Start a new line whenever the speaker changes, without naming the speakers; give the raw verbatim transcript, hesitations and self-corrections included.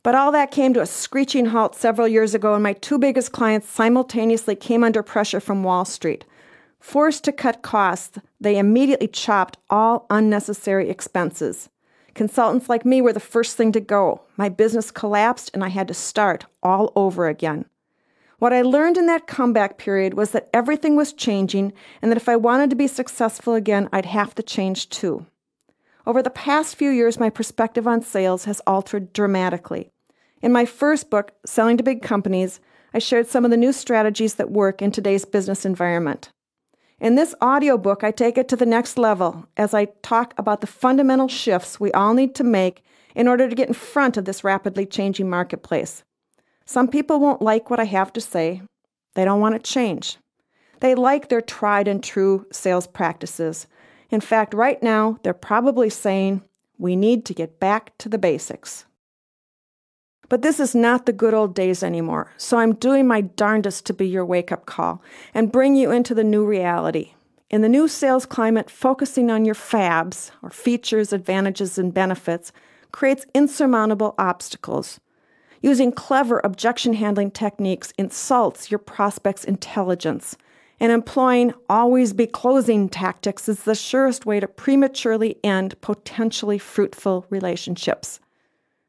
But all that came to a screeching halt several years ago, and my two biggest clients simultaneously came under pressure from Wall Street. Forced to cut costs, they immediately chopped all unnecessary expenses. Consultants like me were the first thing to go. My business collapsed, and I had to start all over again. What I learned in that comeback period was that everything was changing, and that if I wanted to be successful again, I'd have to change too. Over the past few years, my perspective on sales has altered dramatically. In my first book, Selling to Big Companies, I shared some of the new strategies that work in today's business environment. In this audiobook, I take it to the next level as I talk about the fundamental shifts we all need to make in order to get in front of this rapidly changing marketplace. Some people won't like what I have to say. They don't want to change. They like their tried and true sales practices. In fact, right now, they're probably saying, we need to get back to the basics. But this is not the good old days anymore, so I'm doing my darndest to be your wake-up call and bring you into the new reality. In the new sales climate, focusing on your fabs, or features, advantages, and benefits, creates insurmountable obstacles. Using clever objection-handling techniques insults your prospect's intelligence, and employing always-be-closing tactics is the surest way to prematurely end potentially fruitful relationships.